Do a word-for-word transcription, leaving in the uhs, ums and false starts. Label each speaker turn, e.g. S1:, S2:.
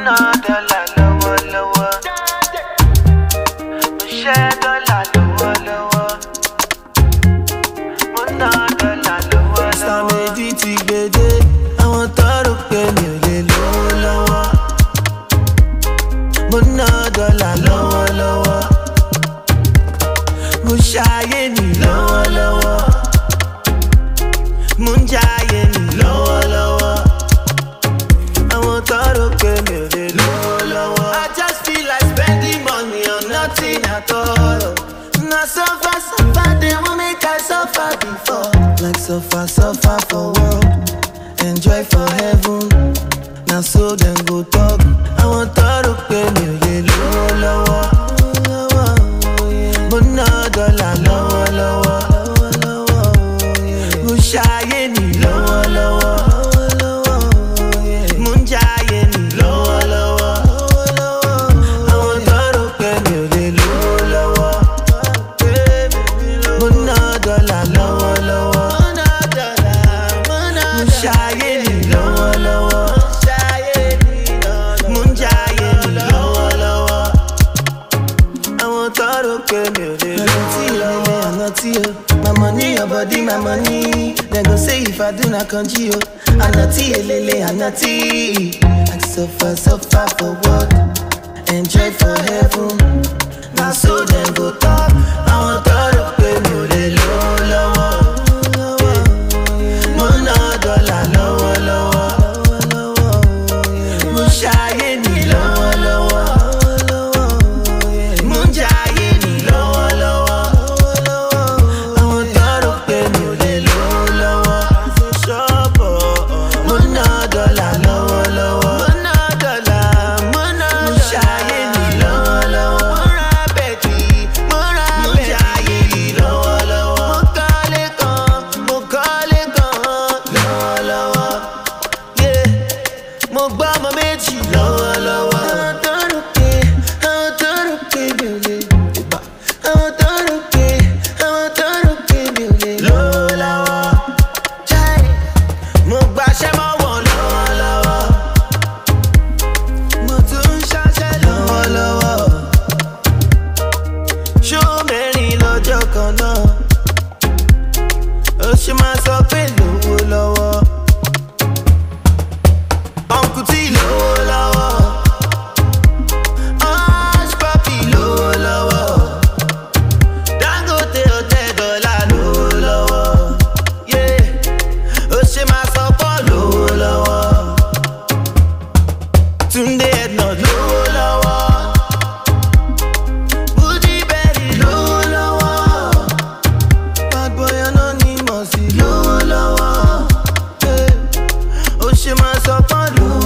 S1: ná dọ́là lọ́wọ́lọ́wọ́. Mo ṣẹ́ dọ́là lọ́wọ́lọ́wọ́. Mo ná dọ́là lọ́wọ́lọ́wọ́.
S2: Sàméjì ti gbèdé, àwọn tọrọ pé mi ò lè lówó lọ́wọ́. Mo ná dọ́là lọ́wọ́lọ́wọ́. Mo ṣayé mi lọ́wọ́lọ́wọ́. Mo ń jayé mi lọ́wọ́lọ́wọ́. Àwọn tọrọ pé mi ò lè lówó lọ́wọ́. I just feel like spending money on nothing at all. Na suffer, suffer, they won't make I suffer before. Like suffer, suffer for world, enjoy for heaven. Now so them go talk. I want to pay me a low, lower. But no dollar, lower, lower. Go shy ni lower, lower. Munjaye ni lower, lower. I want to pay me a low, lower. But no dollar, lower, lower. Munjaye ni lower, lower. My money, your body, my money. Then go say if I do not conjure you. I'm not lele, I'm not I suffer, suffer for what? Enjoy for heaven. Now so then go talk. I want to pay me low, lower. One dollar, lower, lower. Mushaye ni lower, lower. Munjaye ni lower, lower. Low, lower. Hey. Oh, she must up on low.